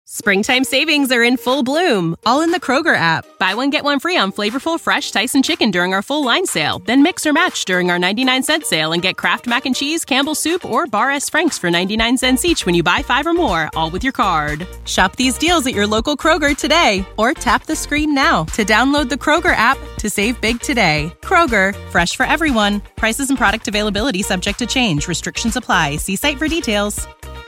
Springtime savings are in full bloom, all in the Kroger app. Buy one, get one free on flavorful, fresh Tyson chicken during our full line sale. Then mix or match during our 99-cent sale and get Kraft Mac and Cheese, Campbell's Soup, or Bar S. Frank's for 99 cents each when you buy 5 or more, all with your card. Shop these deals at your local Kroger today, or tap the screen now to download the Kroger app to save big today. Kroger, fresh for everyone. Prices and product availability subject to change. Restrictions apply. See site for details.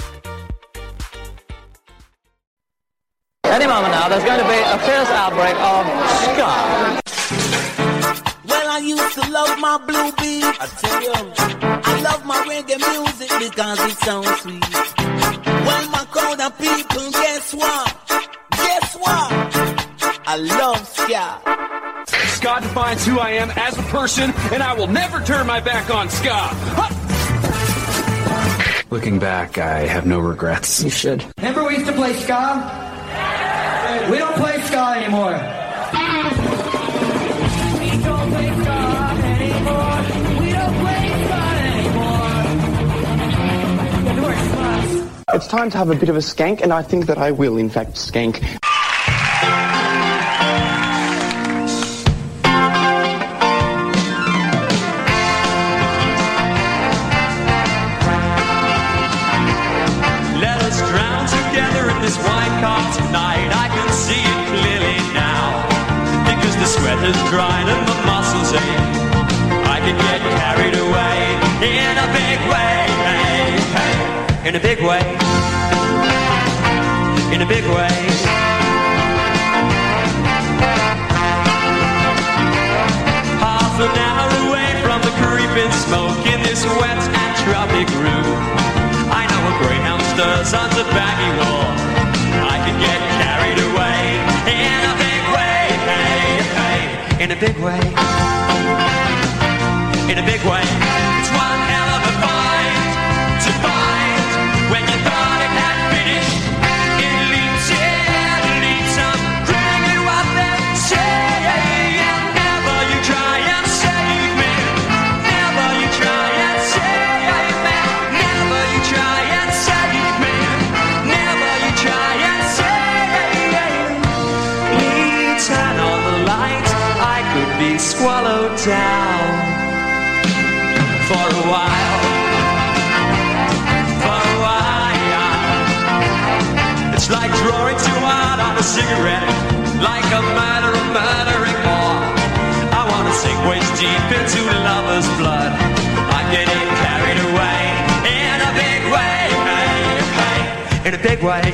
Any moment now, there's going to be a fierce outbreak of ska. Well, I used to love my blue beat. I tell you, I love my reggae music because it sounds sweet. Well, my crowd of people, guess what? Guess what? I love ska. Ska defines who I am as a person, and I will never turn my back on ska. Huh! Looking back, I have no regrets. You should. Remember we used to play ska? We don't play ska anymore. We don't play ska anymore. We don't play ska anymore. It's time to have a bit of a skank, and I think that I will, in fact, skank. Let us drown together in this wine cup tonight. I can see it clearly now, because the sweat has dried and the muscles ache. I can get carried away in a big way, hey, hey. In a big way, in a big way. Half an hour away from the creeping smoke in this wet and tropic room. I know a greyhound stirs on the baggy wall. I can get carried away in a big way, hey, hey. In a big way, in a big way. It's one hell of a fight to fight when you thought it had finished. It leaps in, leaps up, bring you up and say, and never you try and save me. Never you try and save me. Never you try and save me. Never you try and save me. Turn on the light, I could be swallowed down for a while. For a while. It's like drawing too hard on a cigarette, like a murderer murdering more. I wanna sink waist deep into lover's blood. I'm getting carried away in a big way, hey, hey. In a big way,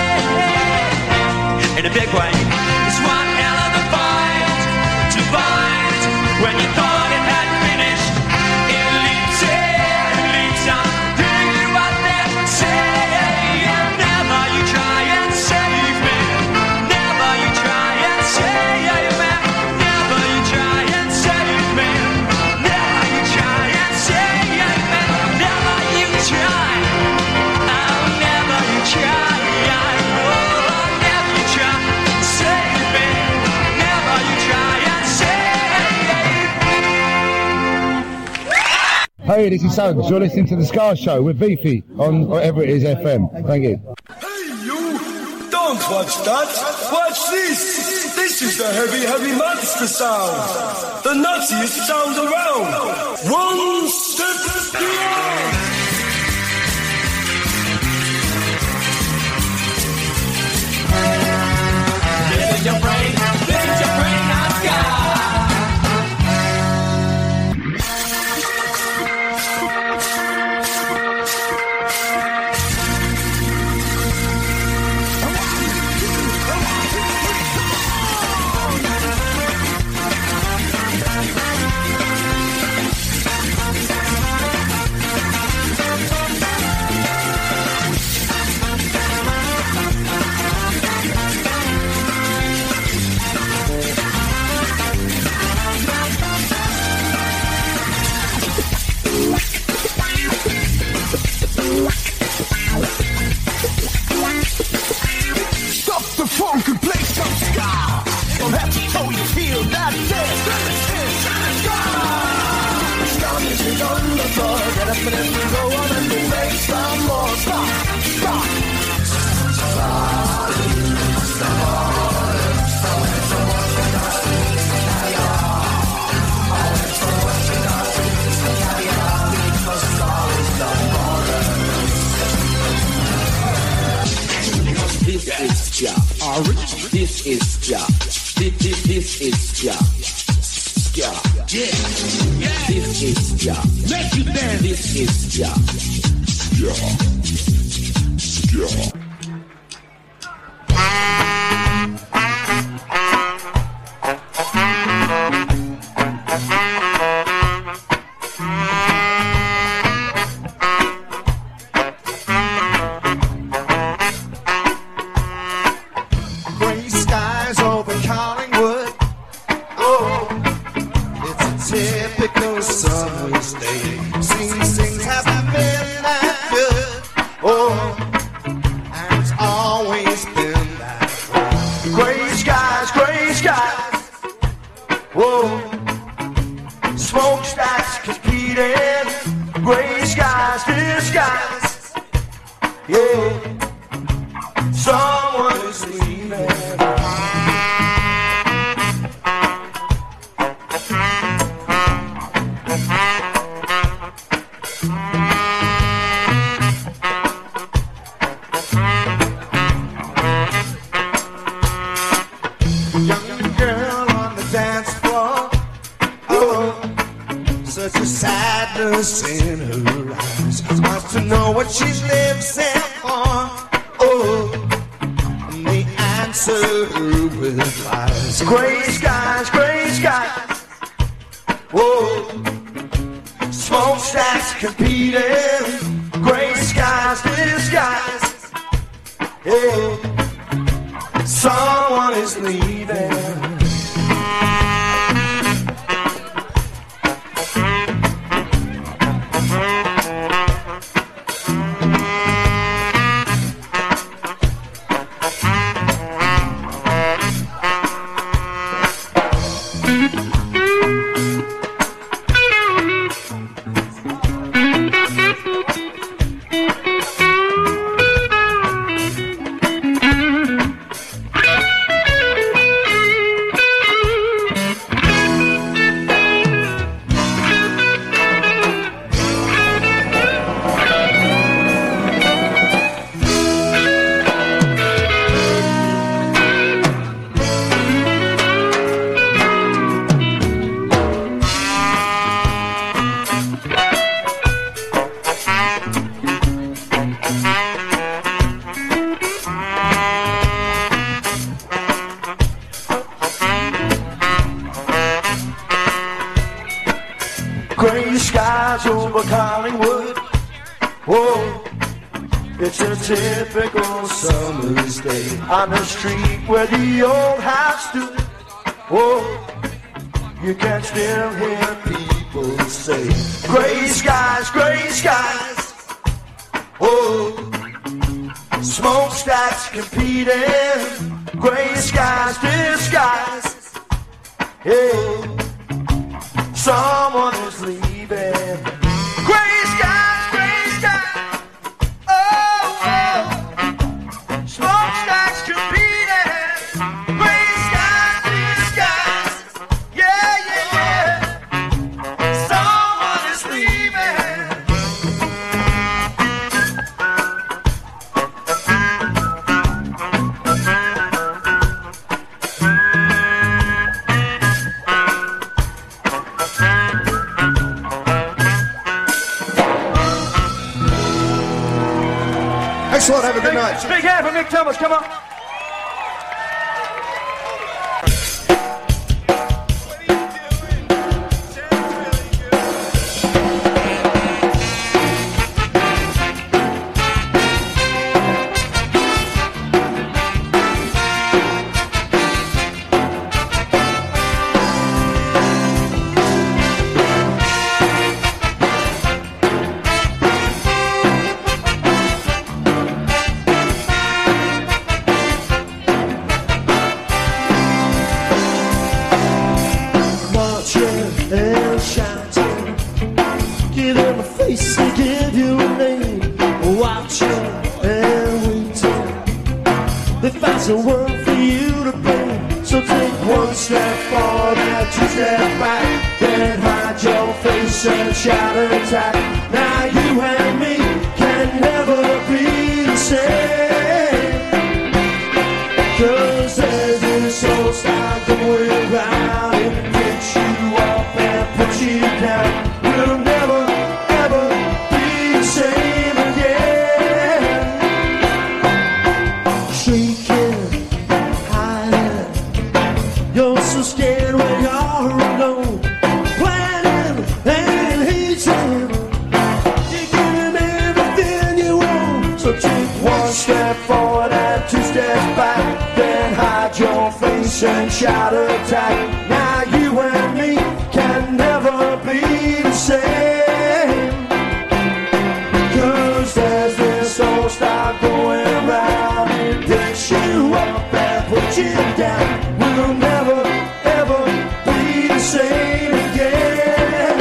in a big way. It's one hell of a fight to fight when you thought it had finished. It leaps in, leaps up, bring you up there, say, and never you try and save me. Never you try and save me. Never you try and save me. Never you try and save me. Never you try. Oh, never you try. Oh, never you try and save me. Never you try and save me. Hey, this is Suggs. You're listening to The Ska Show with Beefy on whatever it is FM. Thank you. Hey, you! Don't watch that! Watch this! This is the heavy, heavy monster sound! The nuttiest sound around! One step beyond! This is your brain, not ska. Stop the funk and play some ska! Don't have to totally feel that dance! Ska music on the floor, get up and go on and make some more ska! Ska! This is ska. This is ska. Ska. Yeah. This is ska. Let you dance. This is ska. Ska. Ska. Gray skies over Collingwood. Whoa, it's a typical summer's day on the street where the old house stood. Whoa, you can still hear people say, gray skies. Whoa, smokestacks competing, gray skies, disguise. Yeah. Someone is leaving. Gray skies. Oh. Smokestacks competing. Gray skies. Yeah. Someone is leaving. Excellent, have a good night. Big hand for Mick Thomas, come on. A world for you to bring. So take one step forward and 2 steps back, then hide your face and shout and attack. Now you and me can never be the same. back, then hide your face and shout attack. Now you and me can never be the same, 'cause there's this old style going round. It picks you up and puts you down. We'll never ever be the same again.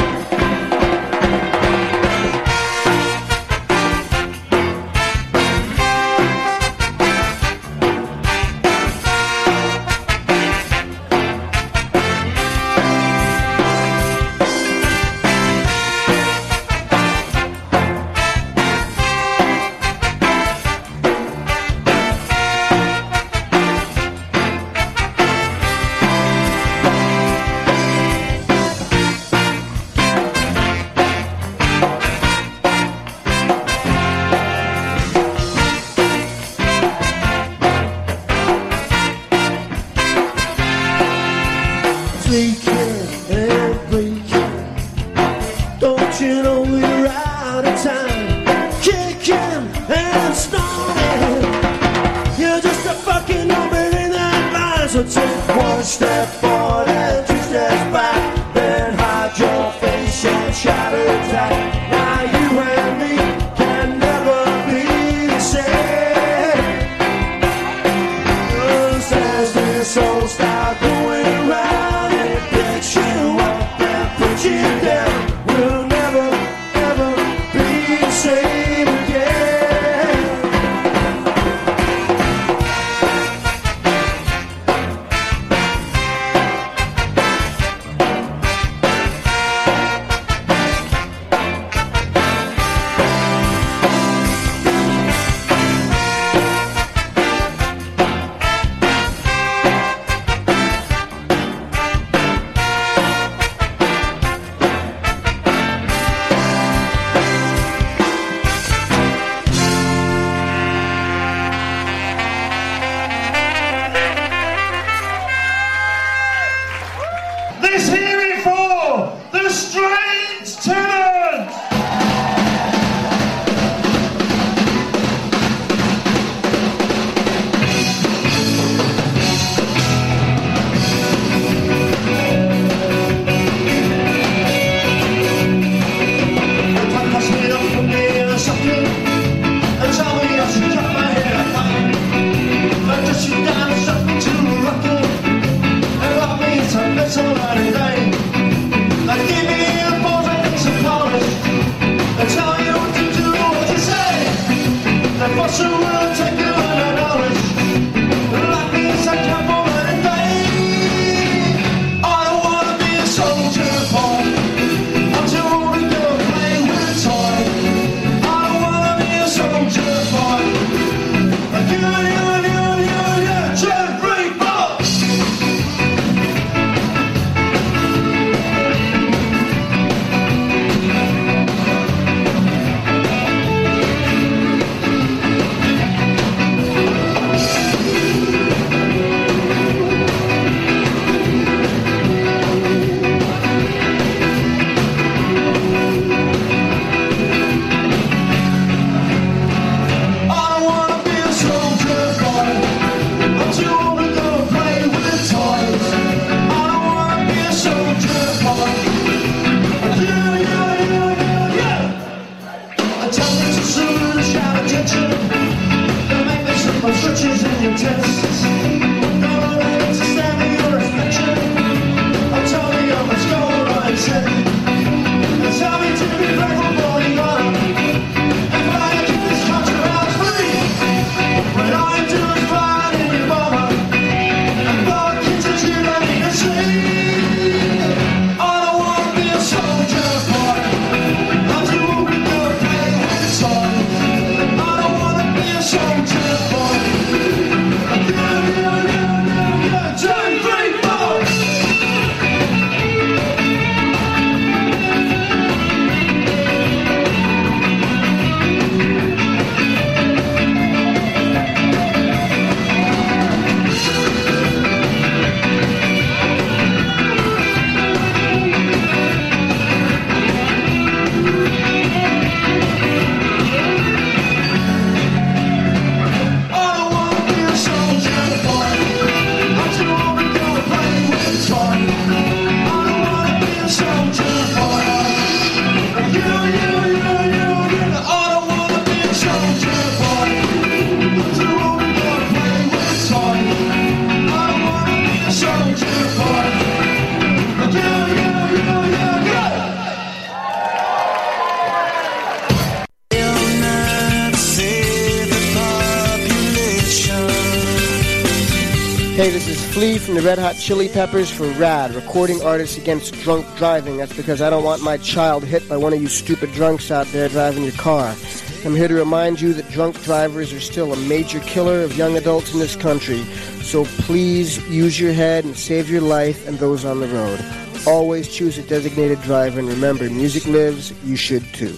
Hey, this is Flea from the Red Hot Chili Peppers for RAD, Recording Artists Against Drunk Driving. That's because I don't want my child hit by one of you stupid drunks out there driving your car. I'm here to remind you that drunk drivers are still a major killer of young adults in this country. So please use your head and save your life and those on the road. Always choose a designated driver, and remember, music lives, you should too.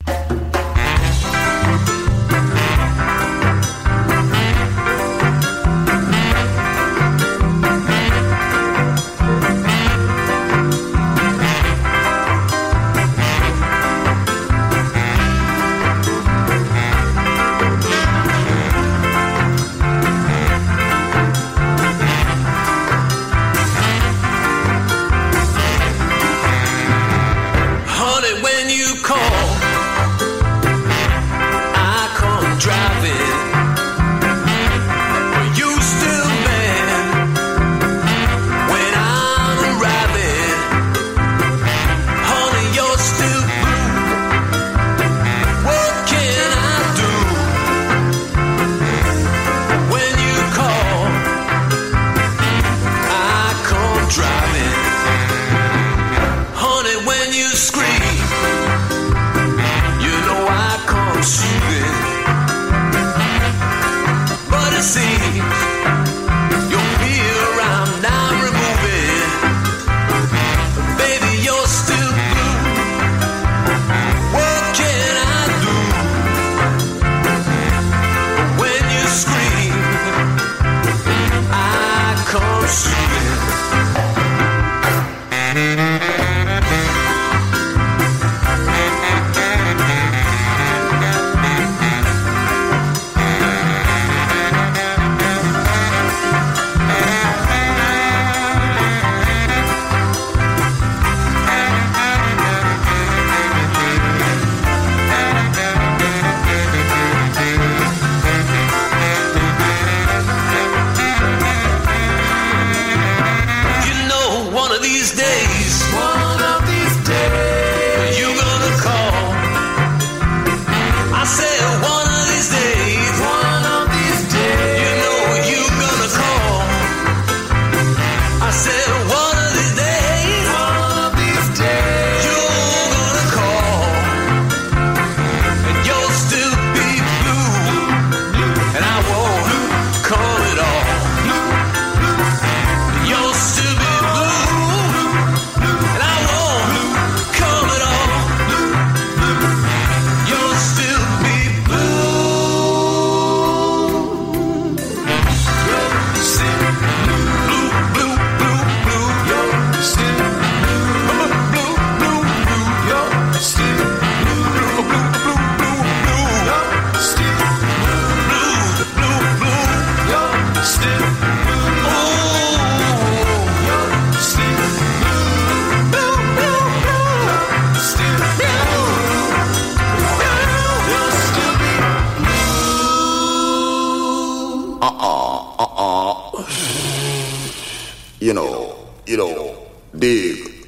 dig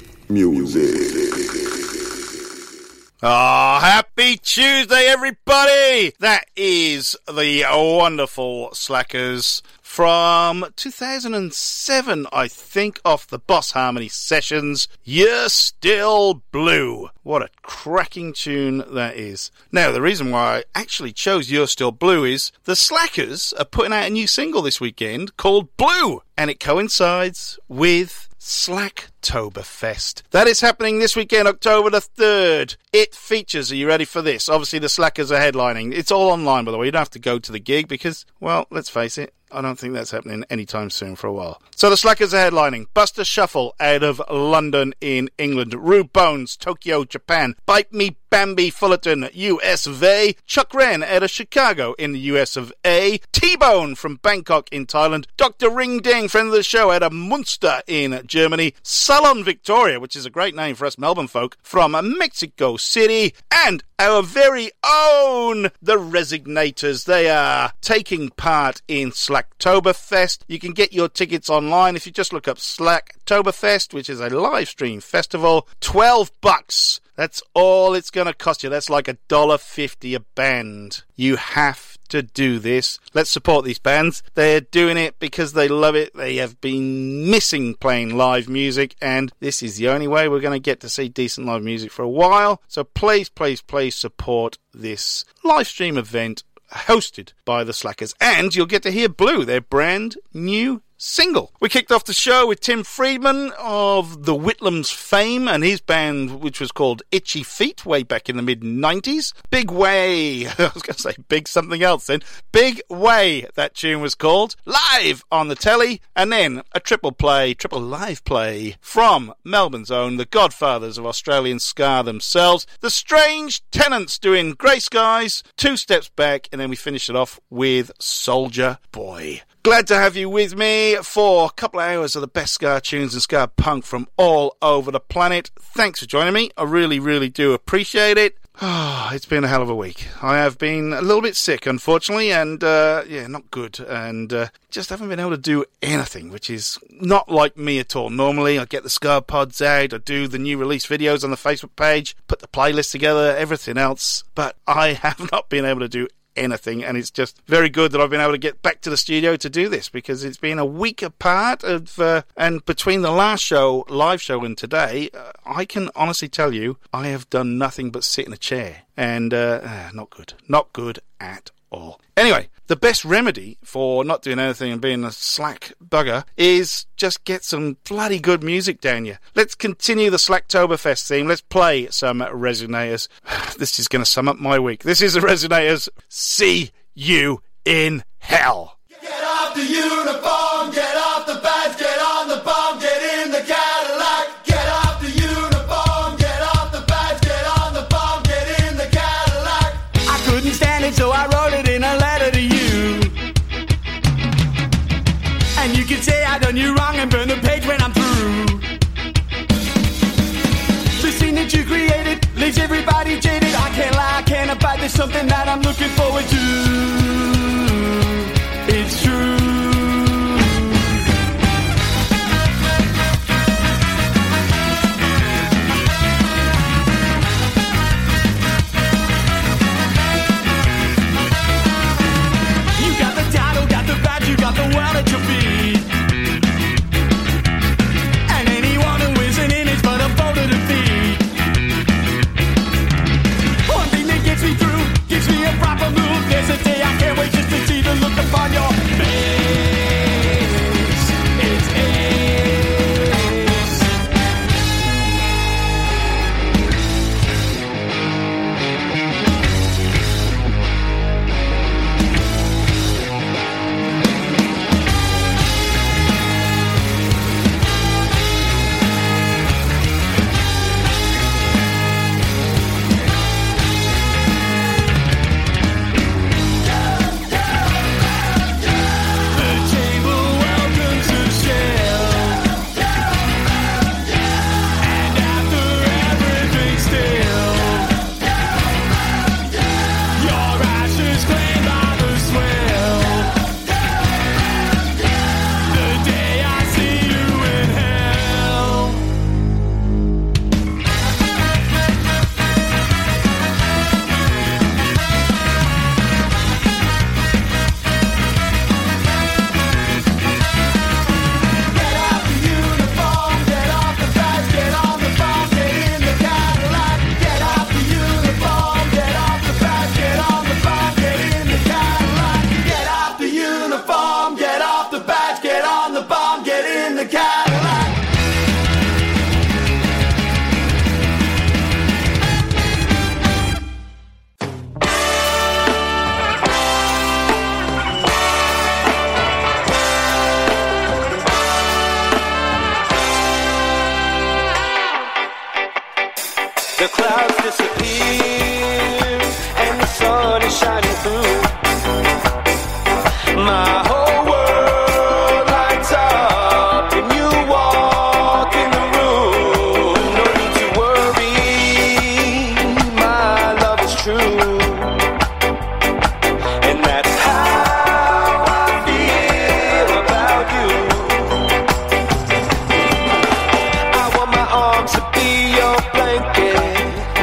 music. Happy Tuesday, everybody! That is the wonderful Slackers from 2007, I think, off the Boss Harmony sessions. You're Still Blue. What a cracking tune that is. Now, the reason why I actually chose You're Still Blue is the Slackers are putting out a new single this weekend called Blue, and it coincides with Slacktoberfest. That is happening this weekend, October the 3rd. It features, are you ready for this? Obviously, the Slackers are headlining. It's all online, by the way. You don't have to go to the gig because, well, let's face it, I don't think that's happening anytime soon for a while. So the Slackers are headlining. Buster Shuffle out of London in England. Rude Bones, Tokyo, Japan. Bite Me Bambi Fullerton, US of A. Chuck Wren out of Chicago in the US of A. T-Bone from Bangkok in Thailand. Dr. Ring Ding, friend of the show, out of Munster in Germany. Salon Victoria, which is a great name for us Melbourne folk, from Mexico City. And our very own, the Resignators. They are taking part in Slacktoberfest. You can get your tickets online if you just look up Slacktoberfest, which is a live stream festival. $12 That's all it's going to cost you. That's like $1.50 a band. You have to do this. Let's support these bands. They're doing it because they love it. They have been missing playing live music, and this is the only way we're going to get to see decent live music for a while. So please, please, please support this live stream event hosted by the Slackers, and you'll get to hear Blue, their brand new single. We kicked off the show with Tim Friedman of the Whitlams fame and his band, which was called Itchy Feet, way back in the mid-90s. Big Way, I was going to say big something else then. Big Way, that tune was called, live on the telly, and then a triple live play from Melbourne's own, the godfathers of Australian ska themselves, the Strange Tenants doing Grey Skies, Two Steps Back, and then we finished it off with Soldier Boy. Glad to have you with me for a couple of hours of the best ska tunes and ska punk from all over the planet. Thanks for joining me. I really, really do appreciate it. It's been a hell of a week. I have been a little bit sick, unfortunately, and not good. And just haven't been able to do anything, which is not like me at all. Normally, I get the ska pods out, I do the new release videos on the Facebook page, put the playlist together, everything else. But I have not been able to do anything, and it's just very good that I've been able to get back to the studio to do this, because it's been a week apart of and between the last show, live show, and today, I can honestly tell you I have done nothing but sit in a chair, and not good at all. Anyway, the best remedy for not doing anything and being a slack bugger is just get some bloody good music down you. Let's continue the Slacktoberfest theme. Let's play some Resonators. This is going to sum up my week. This is the Resonators. See you in hell. Get off the uniform, get off the badge, get on the bomb, get in the Cadillac. Get off the uniform, get off the badge, get on the bomb, get in the Cadillac. I couldn't stand it, so I wrote it in a letter to you. And you can say I done you wrong and burn the page when I'm through. The scene that you created leaves everybody jaded. I can't lie, I can't abide. There's something that I'm looking forward to. It's true. You got the title, got the badge, you got the world at your feet. And anyone who isn't in it's but a fold of defeat. One thing that gets me through, gives me a proper move. There's a day I can't wait just to see the look upon your face. It's ace. The clouds disappear and the sun is shining through. My whole world lights up when you walk in the room. No need to worry, my love is true. And that's how I feel about you. I want my arms to be your blanket,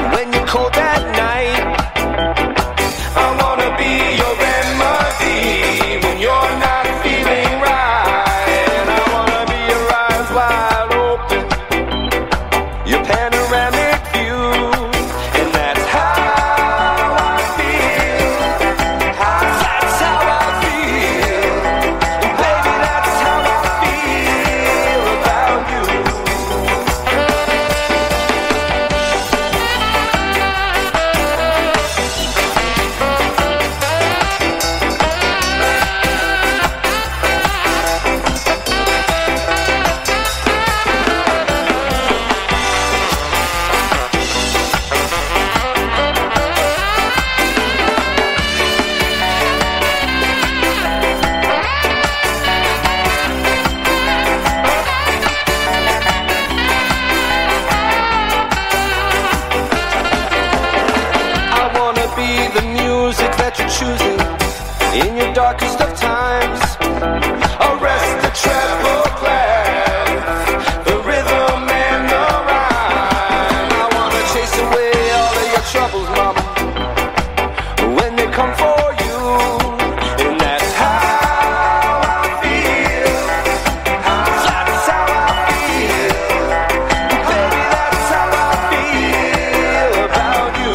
darkest of times. Arrest the treble clef, the rhythm and the rhyme. I wanna chase away all of your troubles, mama, when they come for you. And that's how I feel. That's how I feel. Baby, that's how I feel about you.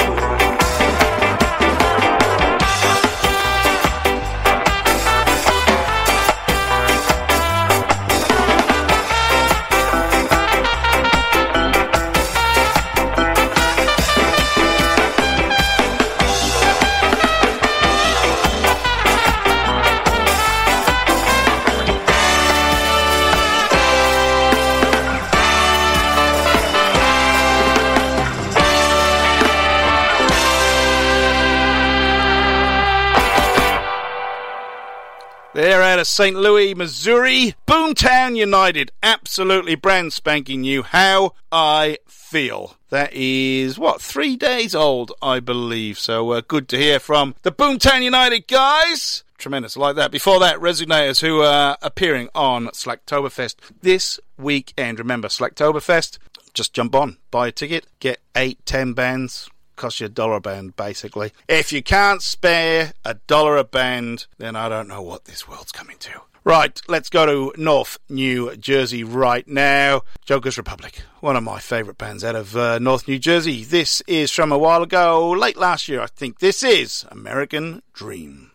They're out of St. Louis, Missouri. Boomtown United. Absolutely brand spanking new. How I Feel. That is, 3 days old, I believe. So good to hear from the Boomtown United guys. Tremendous, I like that. Before that, Resonators, who are appearing on Slacktoberfest this weekend. Remember, Slacktoberfest, just jump on, buy a ticket, get 8-10 bands. Cost you $1 a band, basically. If you can't spare $1 a band, then I don't know what this world's coming to. Right, let's go to North New Jersey right now. Joker's Republic, one of my favourite bands out of North New Jersey. This is from a while ago, late last year, I think. This is American Dream.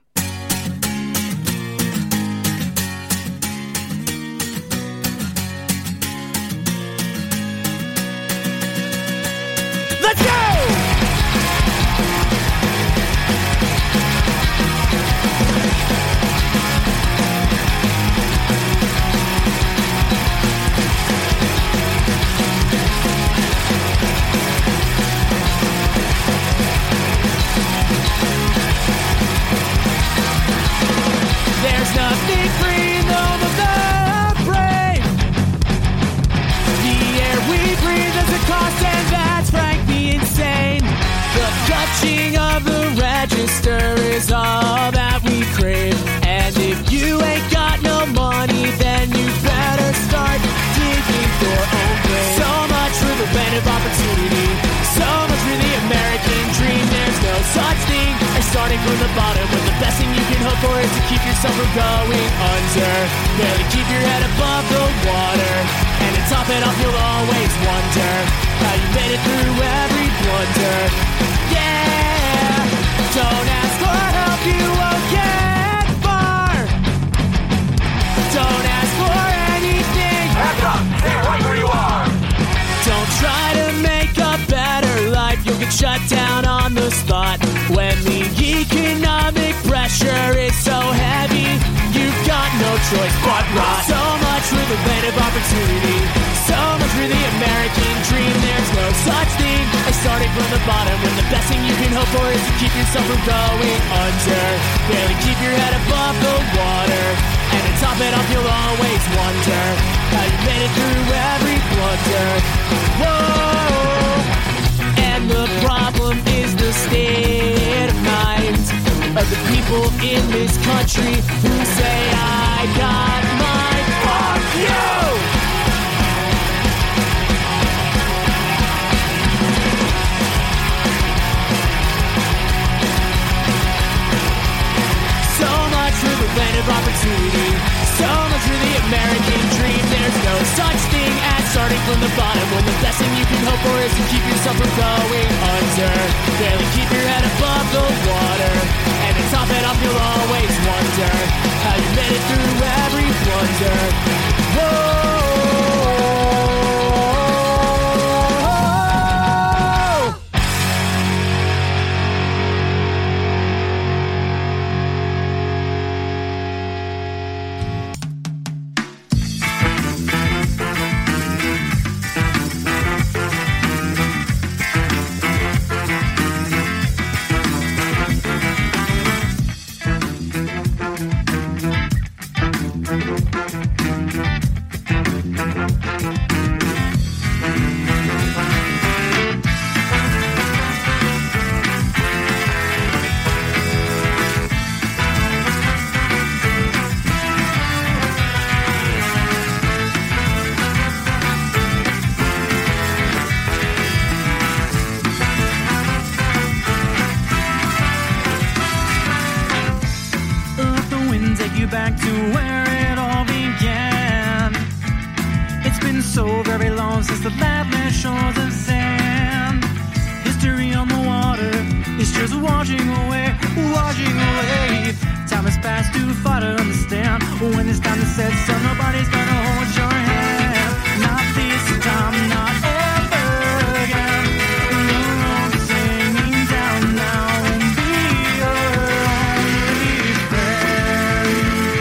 Let's go! There's nothing free in the home of the brave. The air we breathe is a cost, and that's frankly insane. The clutching of the register is all that we crave. And if you ain't got no money, then you better start digging your own grave. So much for the land of opportunity, so much for the American dream. There's no such thing as starting from the bottom, when the best thing you can hope for is to keep yourself from going under. Barely keep your head above the water, and to top it off you'll always wonder how you made it through every blunder. Yeah, don't ask for help, you won't get far. Don't ask for anything. Hands up, stay right where you are. Don't try to make a better life, you'll get shut down on the spot. When the economic pressure is so heavy, you've got no choice but rot. So much for the land of opportunity, so much for the American dream. There's no such thing as starting from the bottom, when the best thing you can hope for is to keep yourself from going under. Barely keep your head above the water, and to top it off you'll always wonder how you made it through every blunder. Whoa! And the problem is the state of mind of the people in this country who say, I got mine. Fuck you! So much for the land of opportunity, so much for the American dream. There's no such thing as starting from the bottom, when the best thing you can hope for is to keep yourself from going under. Barely keep your head above the water, and to top it off you'll always wonder how you made it through every blunder. Whoa! so very long since the Lapland shores of sand. History on the water is just washing away, washing away. Time has passed too far to understand. When it's time to set sun, nobody's gonna hold your hand. Not this time, not ever again. Your own singing down now and be your only friend.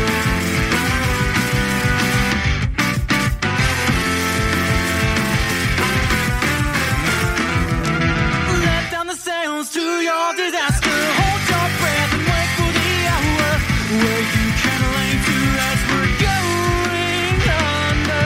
Let down the sails to your disaster. Hold your breath and wait for the hour where you can lay to rest. We're going under.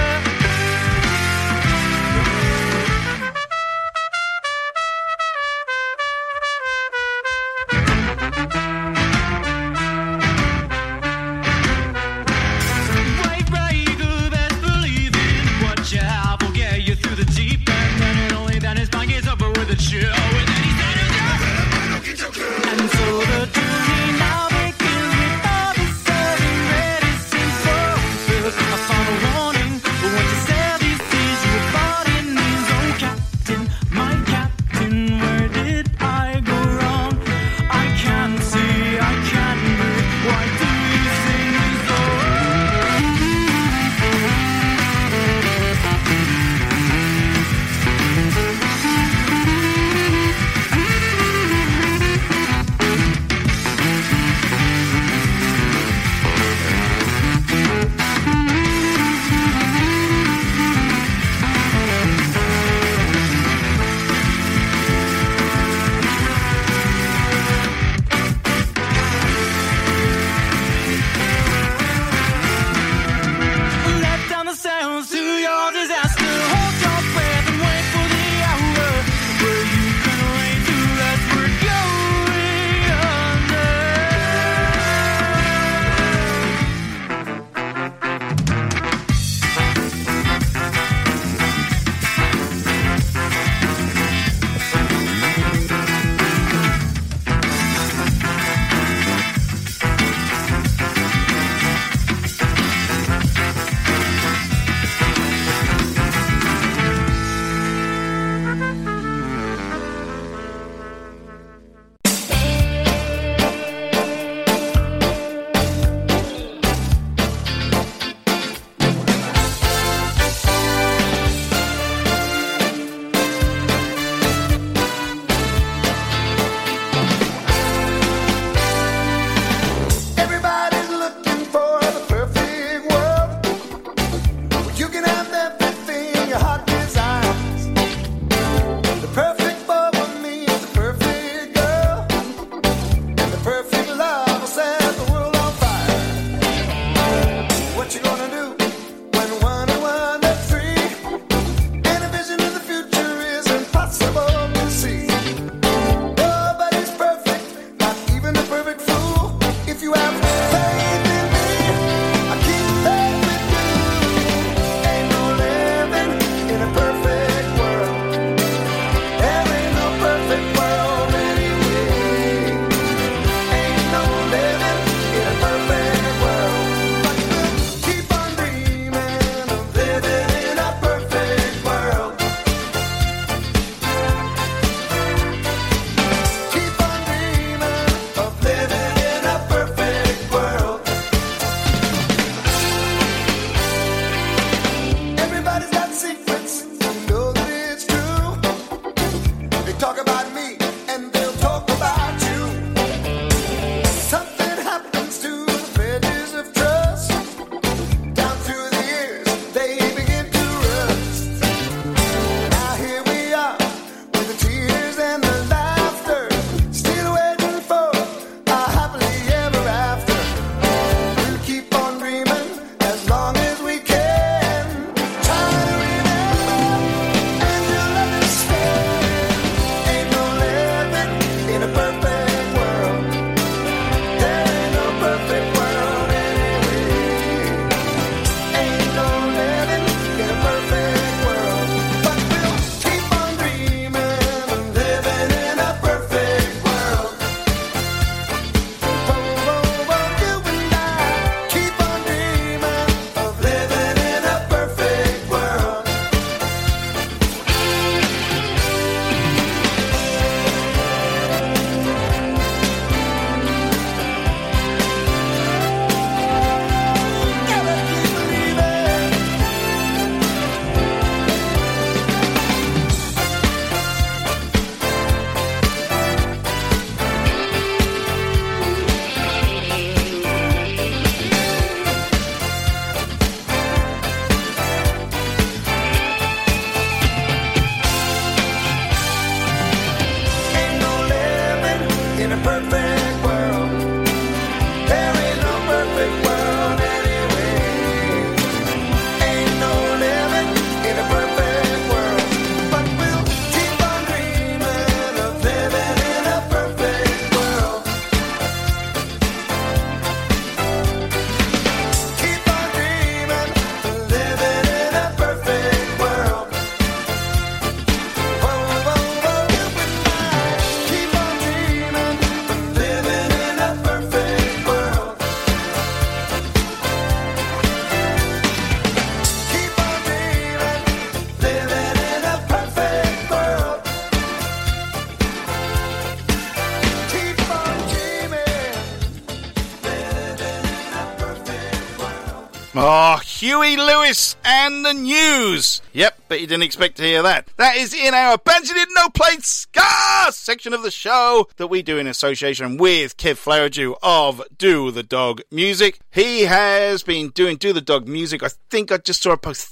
Huey Lewis and the News. Yep, but you didn't expect to hear that. That is in our Bands You Didn't Know Played Ska section of the show that we do in association with Kev Flowerdew of Do the Dog Music. He has been doing Do the Dog Music, I think I just saw a post,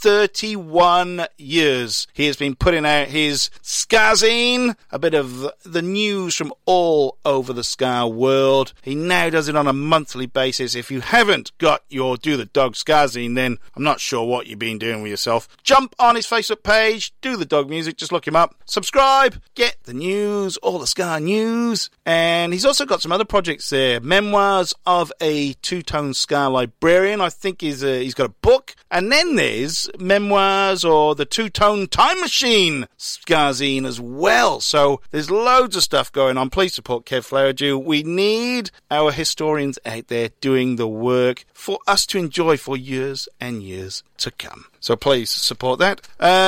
31 years. He has been putting out his Skazine, a bit of the news from all over the ska world. He now does it on a monthly basis. If you haven't got your Do the Dog Skazine, then I'm not sure what you've been doing with yourself. Jump on his Facebook page, Do the Dog Music, just look him up, subscribe, get the news, all the ska news, and he's also got some other projects there. Memoirs of a Two-Tone Ska Librarian, I think he's got a book, and then there's Memoirs or the Two-Tone Time Machine Skazine as well. So there's loads of stuff going on. Please support Kev Flowerdew. We need our historians out there doing the work for us to enjoy for years and years to come. So please support that.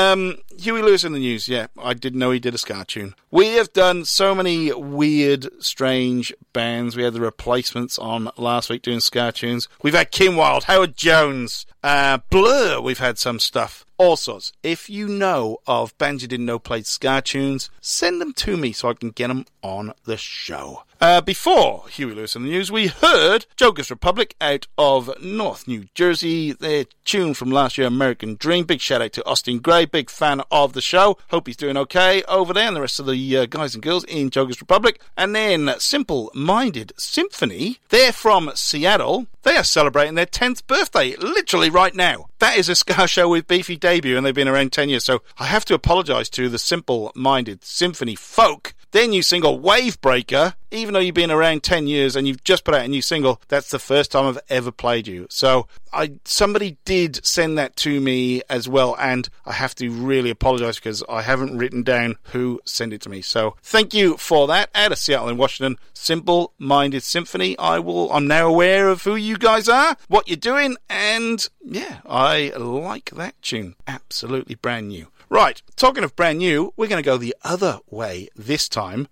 Huey Lewis in the News. Yeah, I didn't know he did a ska tune. We have done so many weird, strange bands. We had the Replacements on last week doing ska tunes. We've had Kim Wilde, Howard Jones, Blur. We've had some stuff. All sorts. If you know of bands you didn't know played ska tunes, send them to me so I can get them on the show. Before Huey Lewis in the News, we heard Jokers Republic out of North New Jersey. Their tune from last year, American Dream. Big shout out to Austin Gray, big fan of the show. Hope he's doing okay over there and the rest of the guys and girls in Jokers Republic. And then Simple Minded Symphony. They're from Seattle. They are celebrating their 10th birthday, literally right now. That is a ska show with Beefy debut, and they've been around 10 years, so I have to apologise to the Simple Minded Symphony folk. Their new single, Wavebreaker, even though you've been around 10 years and you've just put out a new single, that's the first time I've ever played you. So somebody did send that to me as well, and I have to really apologise because I haven't written down who sent it to me. So thank you for that. Out of Seattle in Washington, Simple Minded Symphony. I'm now aware of who you guys are, what you're doing, and yeah, I like that tune. Absolutely brand new. Right, talking of brand new, we're going to go the other way this time.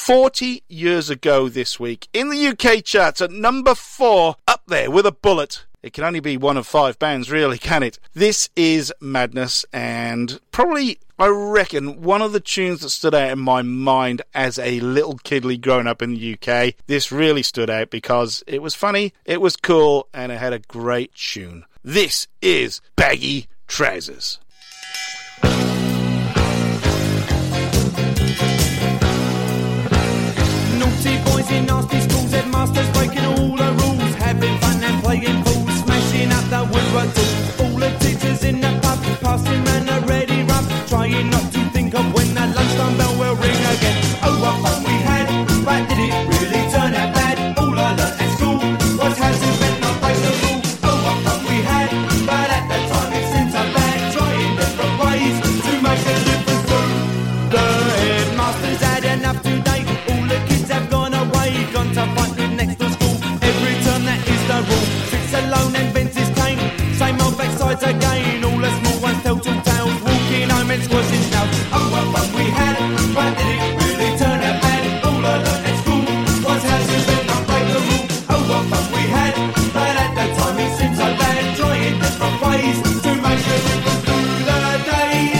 40 years ago this week, in the UK charts at number 4, up there with a bullet. It can only be one of 5 bands, really, can it? This is Madness, and probably, I reckon, one of the tunes that stood out in my mind as a little kidly growing up in the UK. This really stood out because it was funny, it was cool, and it had a great tune. This is Baggy Trousers. Naughty boys in nasty schools, headmasters breaking all the rules, having fun and playing fools, smashing up the woodwork tools. All the teachers in the pub, passing round a ready rub, trying not to think of when that lunchtime bell will ring again. Oh, what fun we had, but did it really turn out bad? All I learnt at school was how to bend not break the rule. Oh, what fun we had, but at the time it seemed so bad, trying different ways to make a difference through. The headmasters had enough today. Gone to fight with next to school. Every term that is the rule. Sits alone and vents his cane. Same old backsides again. All the small ones tell two tales. Walking home and squashing snails. Oh, what fun we had, but did it really turn out bad? All I learnt at school was how to bend and break the rule. Oh, what fun we had, but at the time it seemed so bad. Trying different ways to make sure it was through the days.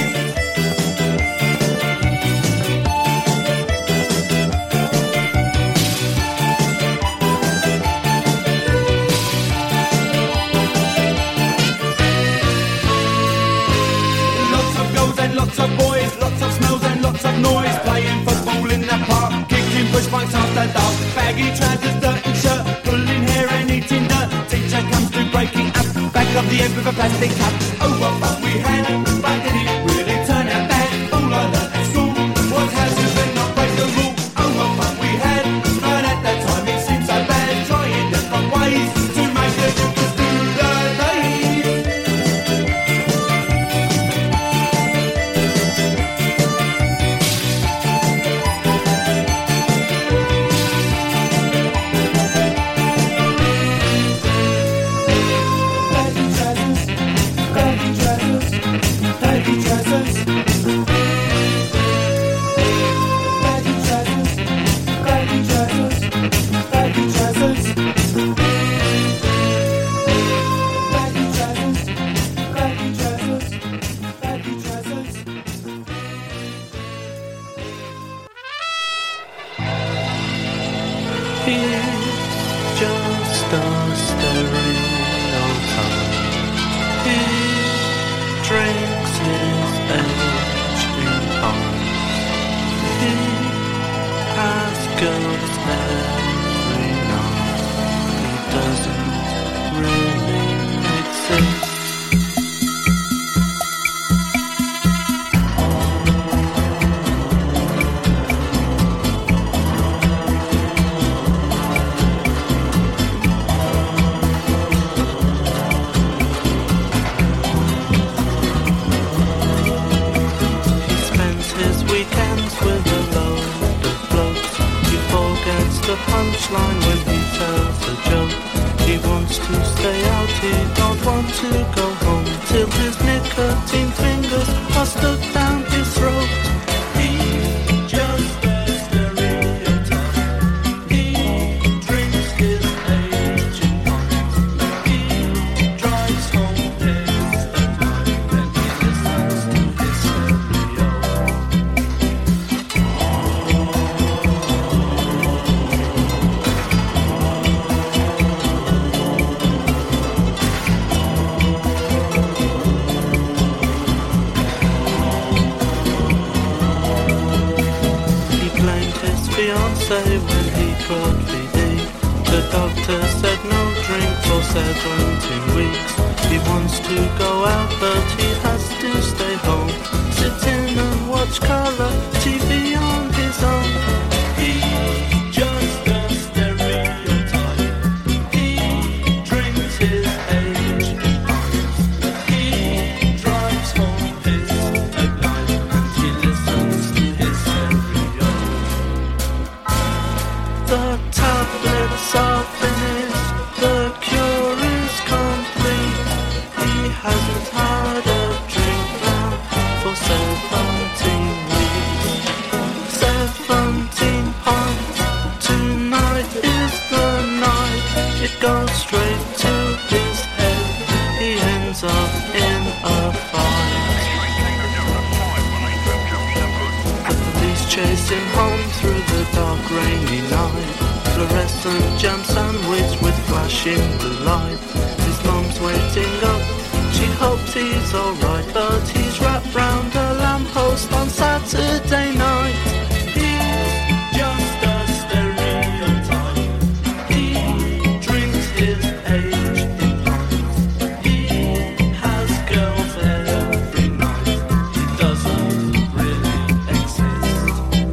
Lots of boys, lots of smells and lots of noise, playing football in the park, kicking push bikes after dark, baggy trousers, dirty shirt, pulling hair and eating dirt. Teacher comes through breaking up, back of the end with a plastic cup. Oh, what fun we had, but did it really turn out bad? All I learnt at school was how to bend not break the rule. Oh, what fun we had, but at that time it seemed so bad, trying different ways to make the difference through the days. Baggy trousers, He's just a stereotype. He drinks his age in pints. He has girls every night. He doesn't really exist. The punchline when he tells a joke. He wants to stay out, he don't want to go home till his nicotine fingers are stuck down his throat. He's just a stereotype. He drinks his age in pints. He drives home pissed at night when he listens to his stereo. Fiancé when he put VD. The doctor said no drink for 17 weeks. He wants to go out but he has to stay home. Sit in and watch colour TV on his own. He's just a stereotype. He drinks his age in pints. He drives home pissed at night and he listens to his stereo. The tablets are finished, the cure is complete. He hasn't had a drink now for 17 weeks. 17 pints, tonight is the night. It goes straight to his head, he ends up in a fight. The police chase him home through the dark rainy night. Fluorescent jam sandwich with flashing blue light. His mum's waiting up, she hopes he's alright, but he's wrapped round a lamppost on Saturday night. He's just a stereotype. He drinks his age in pints. He has girls every night. He doesn't really exist.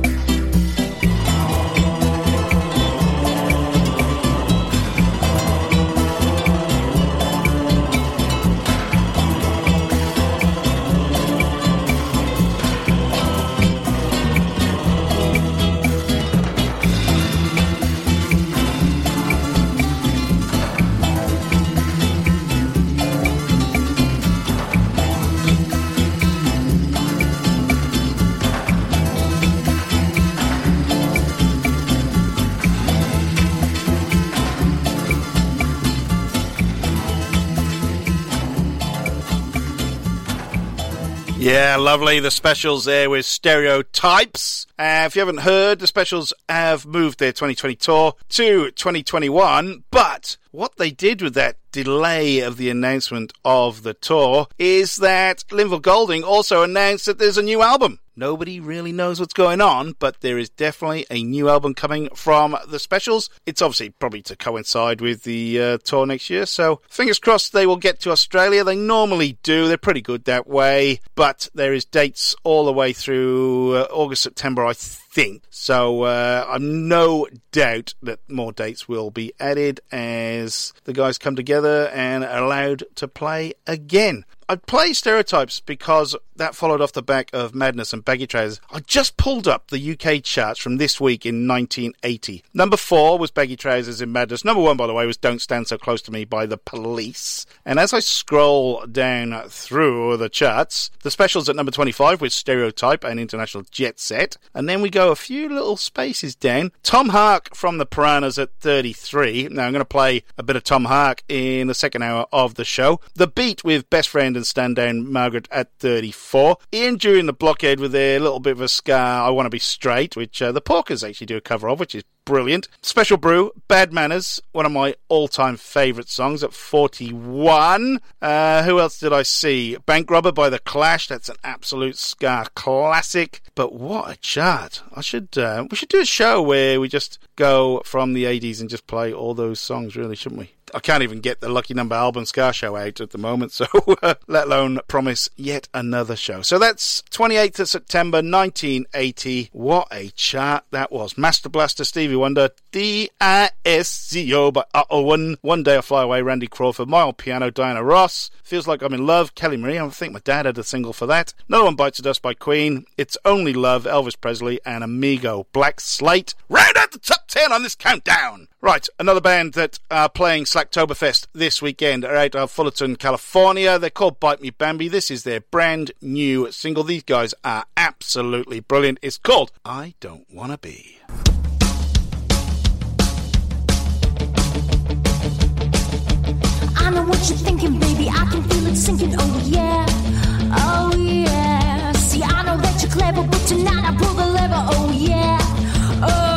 Yeah, lovely. The Specials there with Stereotypes. If you haven't heard, the Specials have moved their 2020 tour to 2021, but what they did with that delay of the announcement of the tour is that Linval Golding also announced that there's a new album. Nobody really knows what's going on, but there is definitely a new album coming from the Specials. It's obviously probably to coincide with the tour next year, so fingers crossed they will get to Australia. They normally do. They're pretty good that way, but there is dates all the way through August, September, I think. So I'm no doubt that more dates will be added as the guys come together and are allowed to play again. I'd play Stereotypes because that followed off the back of Madness and Baggy Trousers. I just pulled up the UK charts from this week in 1980. Number 4 was Baggy Trousers in Madness. Number 1, by the way, was Don't Stand So Close to Me by The Police. And as I scroll down through the charts, the Specials at number 25 with Stereotype and International Jet Set. And then we go a few little spaces down. Tom Hark from the Piranhas at 33. Now I'm going to play a bit of Tom Hark in the second hour of the show. The Beat with Best Friend and Stand Down Margaret at 34. Ian Dury and the Blockhead with their little bit of a ska I Want to Be Straight, which the Porkers actually do a cover of, which is brilliant. Special Brew, Bad Manners, one of my all-time favourite songs at 41. Who else did I see? Bank Robber by The Clash, that's an absolute ska classic. But what a chart. We should do a show where we just go from the 80s and just play all those songs, really, shouldn't we? I can't even get the Lucky Number album Ska Show out at the moment, so let alone promise yet another show. So that's 28th of September 1980. What a chart that was. Master Blaster, Stevie Wonder, D-I-S-C-O by Owen. One Day I Fly Away, Randy Crawford. My Old Piano, Diana Ross. Feels Like I'm in Love, Kelly Marie. I think my dad had a single for that. Another One Bites the Dust by Queen. It's Only Love, Elvis Presley and Amigo. Black Slate. Round out the top 10 on this countdown. Right, another band that are playing Slacktoberfest this weekend are out of Fullerton, California. They're called Bite Me Bambi. This is their brand new single. These guys are absolutely brilliant. It's called I Don't Wanna Be. I know what you're thinking, baby. I can feel it sinking. Oh yeah, oh yeah. See, I know that you're clever, but tonight I pull the lever. Oh yeah, oh.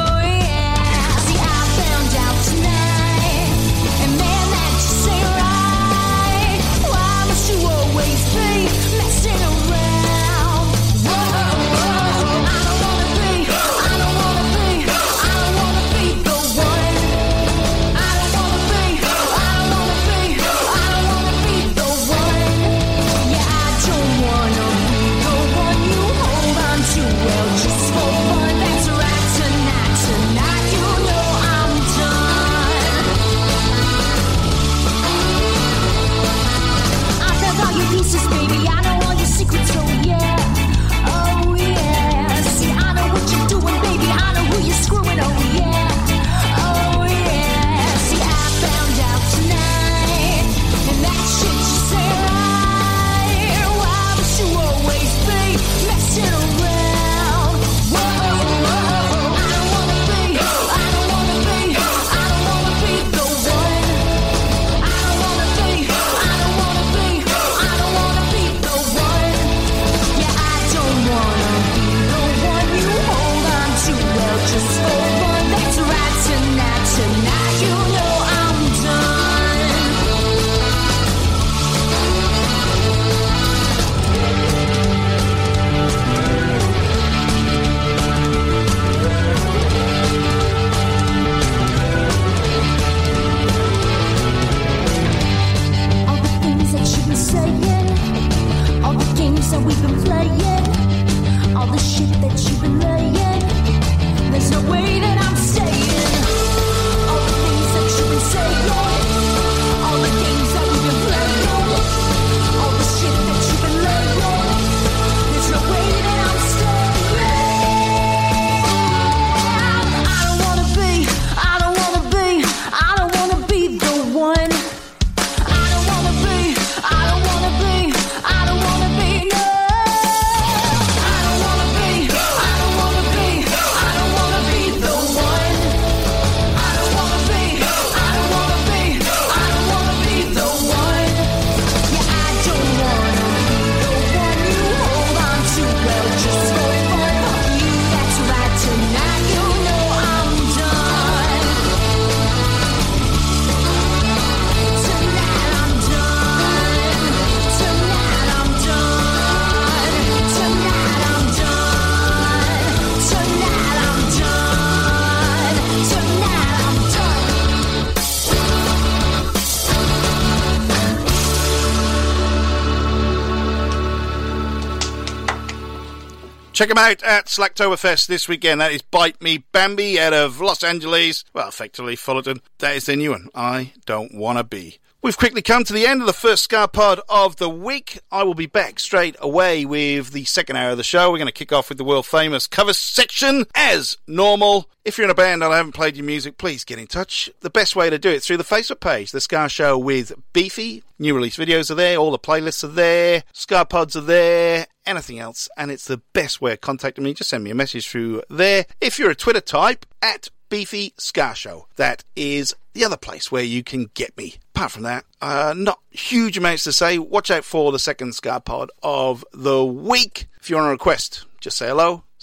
Check them out at Slacktoberfest this weekend. That is Bite Me Bambi out of Los Angeles. Well, effectively Fullerton. That is their new one, I Don't Wanna Be. We've quickly come to the end of the first Ska Pod of the week. I will be back straight away with the second hour of the show. We're going to kick off with the world famous cover section as normal. If you're in a band and I haven't played your music, please get in touch. The best way to do it is through the Facebook page, The Ska Show with Beefy. New release videos are there, all the playlists are there, Ska Pods are there, anything else, and it's the best way of contacting me. Just send me a message through there. If you're a Twitter type, at Beefy Ska Show. That is the other place where you can get me. Apart from that, not huge amounts to say. Watch out for the second Ska Pod of the week. If you want to request, just say hello,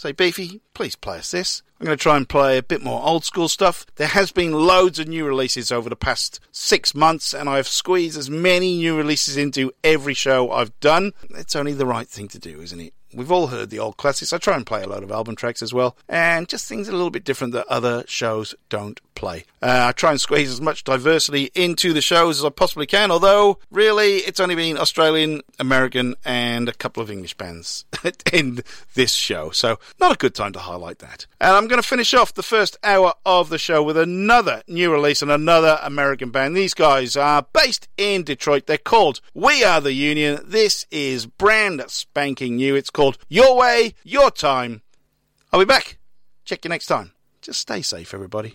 say, Beefy, please play us this. I'm going to try and play a bit more old school stuff. There has been loads of new releases over the past 6 months, and I've squeezed as many new releases into every show I've done. It's only the right thing to do, isn't it? We've all heard the old classics. I try and play a load of album tracks as well, and just things a little bit different that other shows don't play. I try and squeeze as much diversity into the shows as I possibly can, although really it's only been Australian, American, and a couple of English bands in this show, so not a good time to highlight that. And I'm going to finish off the first hour of the show with another new release and another American band. These guys are based in Detroit. They're called We Are the Union. This is brand spanking new. It's called Your Way, Your Time. I'll be back. Check you next time. Just stay safe, everybody.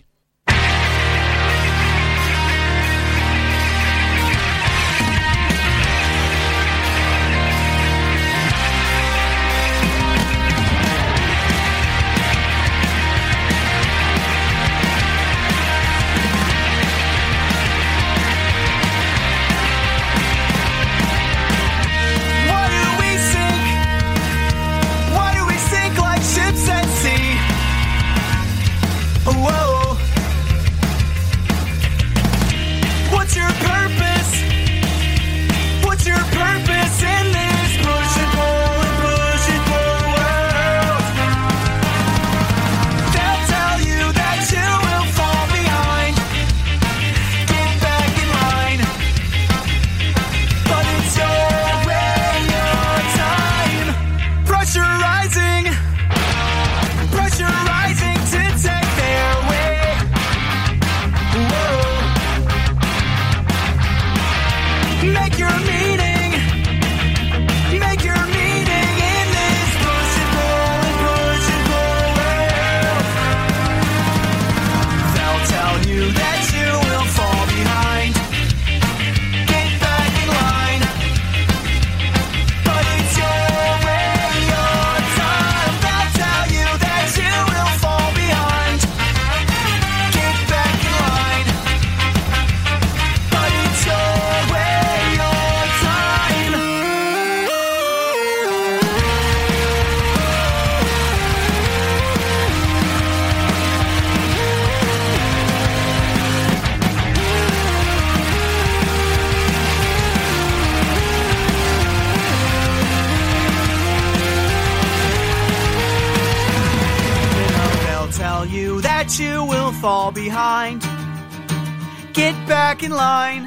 Whoa. What's your purpose? What's your purpose in this push and pull world? They'll tell you that you will fall behind. Get back in line. But it's your way, your time. Pressure rising to take their way. Whoa. Make your meaning in this push and pull world. They'll tell you that you will fall behind. Get back in line. But it's your way, your time. They'll tell you that you will fall behind. Get back in line. But it's your way, your time. They'll tell you that you will fall behind. Get back in line.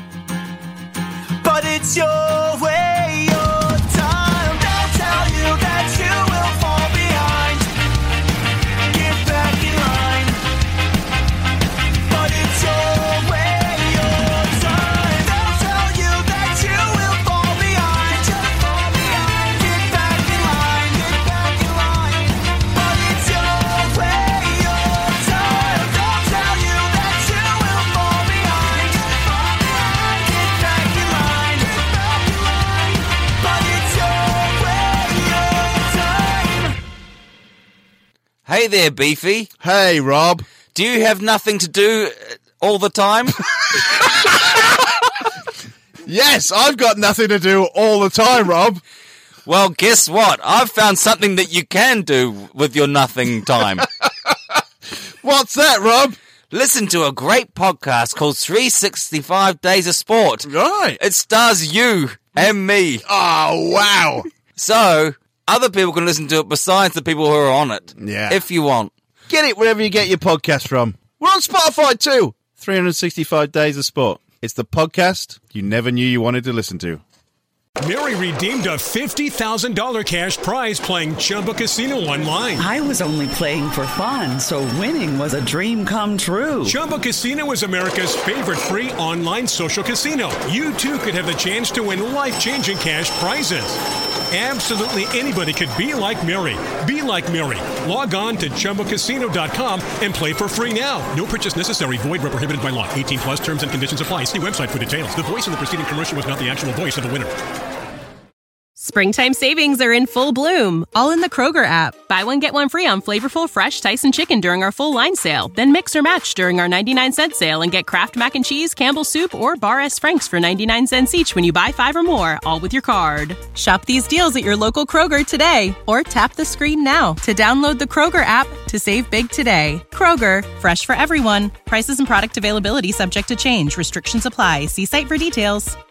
But it's your way, your time. They'll tell you that you will fall behind. Get back in line. But it's your way, your time. They'll tell you that you will fall behind. Get back in line. But it's your way, your time. They'll tell you that you will fall behind. Get back in line. But it's your way, your time. Hey there, Beefy. Hey, Rob. Do you have nothing to do all the time? Yes, I've got nothing to do all the time, Rob. Well, guess what? I've found something that you can do with your nothing time. What's that, Rob? Listen to a great podcast called 365 Days of Sport. Right. It stars you and me. Oh, wow. So, other people can listen to it besides the people who are on it. Yeah. If you want. Get it wherever you get your podcast from. We're on Spotify too. 365 Days of Sport. It's the podcast you never knew you wanted to listen to. Mary redeemed a $50,000 cash prize playing Chumba Casino online. I was only playing for fun, so winning was a dream come true. Chumba Casino is America's favorite free online social casino. You too could have the chance to win life-changing cash prizes. Absolutely anybody could be like Mary. Be like Mary. Log on to ChumbaCasino.com and play for free now. No purchase necessary. Void where prohibited by law. 18 plus terms and conditions apply. See website for details. The voice in the preceding commercial was not the actual voice of the winner. Springtime savings are in full bloom, all in the Kroger app. Buy one, get one free on flavorful, fresh Tyson chicken during our full line sale. Then mix or match during our 99-cent sale and get Kraft Mac and Cheese, Campbell's Soup, or Bar S. Frank's for 99 cents each when you buy 5 or more, all with your card. Shop these deals at your local Kroger today, or tap the screen now to download the Kroger app to save big today. Kroger, fresh for everyone. Prices and product availability subject to change. Restrictions apply. See site for details.